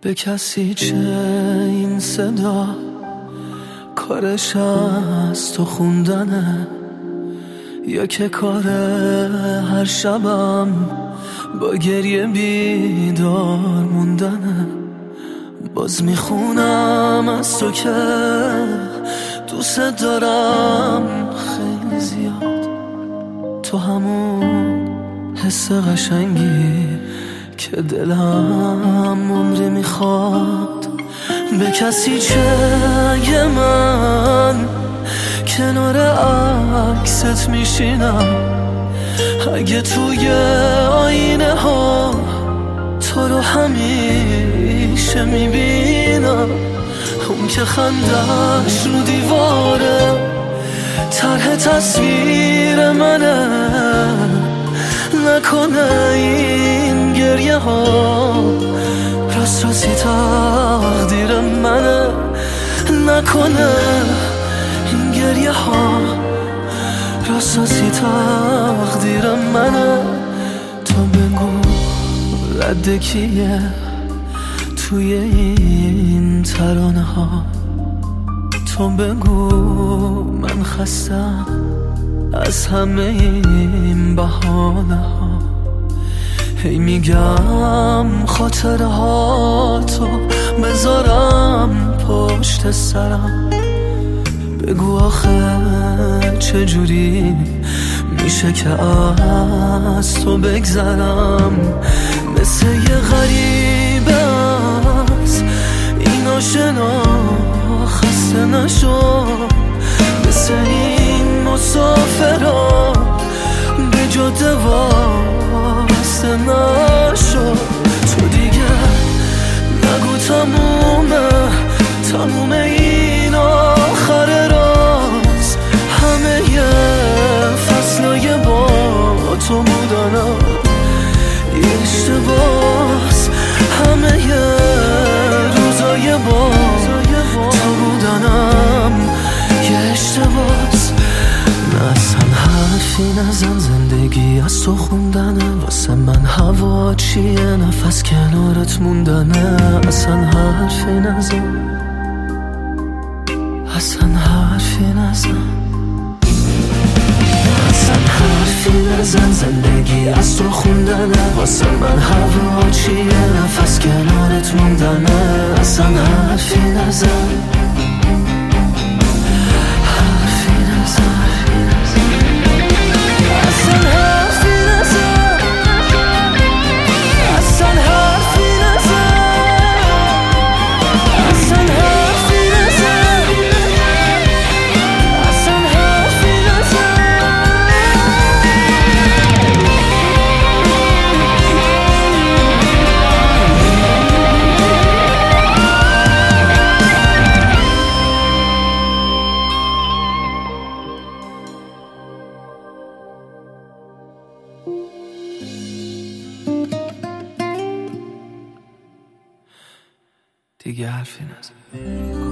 به کسی چه این صدا، کارش از تو خوندنه یا که کار هر شبم با گریه بیدار موندنه؟ باز میخونم از تو که دوست دارم خیلی زیاد، تو همون حس قشنگی که دلم عمری میخواد. به کسی چه اگه من کنار عکست میشینم، اگه توی آینه ها تو رو همیشه میبینم، اون که خندش رو دیواره طرح تصویر منه، نکنه این گریه ها راست راستی تقدیر منه، نکنه این گریه ها راست راستی تقدیر منه. تو بگو رد کیه توی این ترانه ها، تو بگو من خستم از همه این بهانه ها. هی میگم خاطره ها تو بذارم پشت سرم، بگو آخه چجوری میشه که از تو بگذرم؟ مثل یه غریبه از این آشنا خسته نشو، مثل این مسافرها به جاده واسه نشو. تو دیگه نگو تموم این آخر راست، همه یه فصلای با تو بودنم یه اشتباس، همه یه روزای با تو بودنم یه اشتباس. نه اصلا حرفی نزن، زندگی از تو خوندنه، واسه من هوا چیه نفس کنارت موندنه. اصلا حرفی نزن، اصلا حرفی نزن، اصلا حرفی نزن، زندگی از تو خوندنه، واسه من هوا چیه نفس کنارت موندنه. اصلا حرفی نزن، حرفی نزن، اصلا حرفی نزن، اصلا حرفی نزن، اصلا حرفی نزن، اصلا حرفی نزن. دیگه حرفی نزن.